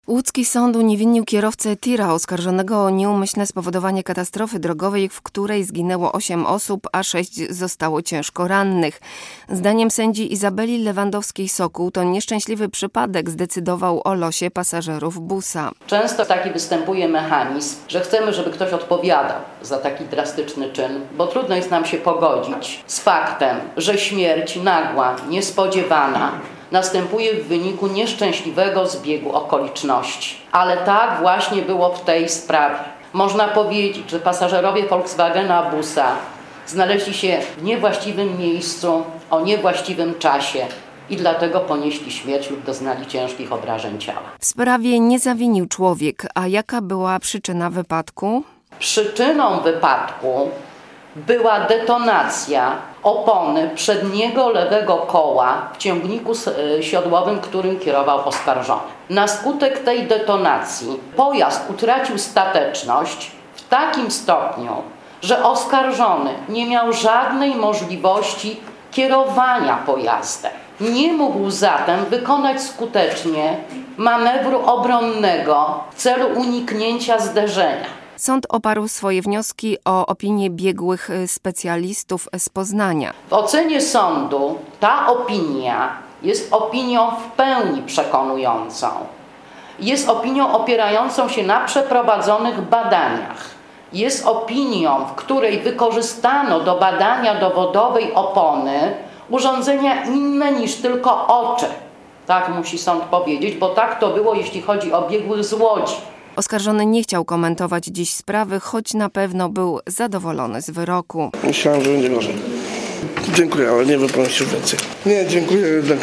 Łódzki sąd uniewinnił kierowcę tira oskarżonego o nieumyślne spowodowanie katastrofy drogowej, w której zginęło 8 osób, a 6 zostało ciężko rannych. Zdaniem sędzi Izabeli Lewandowskiej-Sokół to nieszczęśliwy przypadek zdecydował o losie pasażerów busa. Często taki występuje mechanizm, że chcemy, żeby ktoś odpowiadał za taki drastyczny czyn, bo trudno jest nam się pogodzić z faktem, że śmierć nagła, niespodziewana następuje w wyniku nieszczęśliwego zbiegu okoliczności. Ale tak właśnie było w tej sprawie. Można powiedzieć, że pasażerowie Volkswagena busa znaleźli się w niewłaściwym miejscu, o niewłaściwym czasie i dlatego ponieśli śmierć lub doznali ciężkich obrażeń ciała. W sprawie nie zawinił człowiek, a jaka była przyczyna wypadku? Przyczyną wypadku była detonacja opony przedniego lewego koła w ciągniku siodłowym, którym kierował oskarżony. Na skutek tej detonacji pojazd utracił stateczność w takim stopniu, że oskarżony nie miał żadnej możliwości kierowania pojazdem. Nie mógł zatem wykonać skutecznie manewru obronnego w celu uniknięcia zderzenia. Sąd oparł swoje wnioski o opinię biegłych specjalistów z Poznania. W ocenie sądu ta opinia jest opinią w pełni przekonującą. Jest opinią opierającą się na przeprowadzonych badaniach. Jest opinią, w której wykorzystano do badania dowodowej opony urządzenia inne niż tylko oczy. Tak musi sąd powiedzieć, bo tak to było, jeśli chodzi o biegłych z Łodzi. Oskarżony nie chciał komentować dziś sprawy, choć na pewno był zadowolony z wyroku. Myślałem, że będzie gorzej. Dziękuję, ale nie wypowiem się więcej. Nie, dziękuję jednak.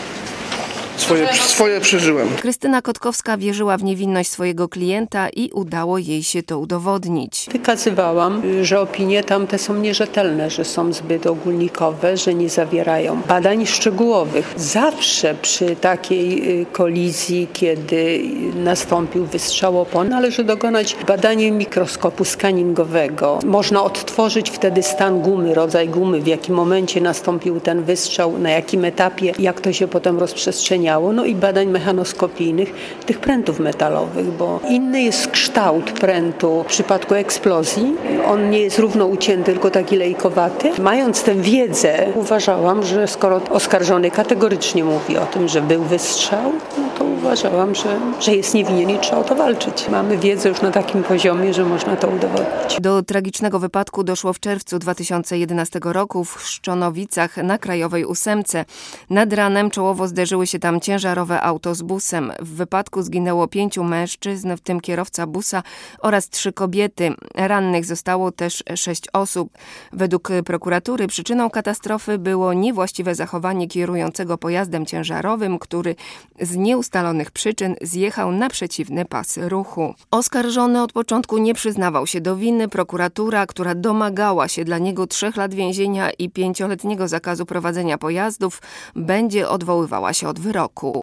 Swoje przeżyłem. Krystyna Kotkowska wierzyła w niewinność swojego klienta i udało jej się to udowodnić. Wykazywałam, że opinie tamte są nierzetelne, że są zbyt ogólnikowe, że nie zawierają badań szczegółowych. Zawsze przy takiej kolizji, kiedy nastąpił wystrzał opon, należy dokonać badania mikroskopu skaningowego. Można odtworzyć wtedy stan gumy, rodzaj gumy, w jakim momencie nastąpił ten wystrzał, na jakim etapie, jak to się potem rozprzestrzeniało. No i badań mechanoskopijnych tych prętów metalowych, bo inny jest kształt prętu w przypadku eksplozji. On nie jest równo ucięty, tylko taki lejkowaty. Mając tę wiedzę, uważałam, że skoro oskarżony kategorycznie mówi o tym, że był wystrzał, no to uważałam, że jest niewinien i trzeba o to walczyć. Mamy wiedzę już na takim poziomie, że można to udowodnić. Do tragicznego wypadku doszło w czerwcu 2011 roku w Chrzczonowicach na Krajowej Ósemce. Nad ranem czołowo zderzyły się tam ciężarowe auto z busem. W wypadku zginęło 5 mężczyzn, w tym kierowca busa oraz 3 kobiety. Rannych zostało też 6 osób. Według prokuratury przyczyną katastrofy było niewłaściwe zachowanie kierującego pojazdem ciężarowym, który z nieustalonych przyczyn zjechał na przeciwny pas ruchu. Oskarżony od początku nie przyznawał się do winy. Prokuratura, która domagała się dla niego 3 lat więzienia i 5-letniego zakazu prowadzenia pojazdów, będzie odwoływała się od wyroku.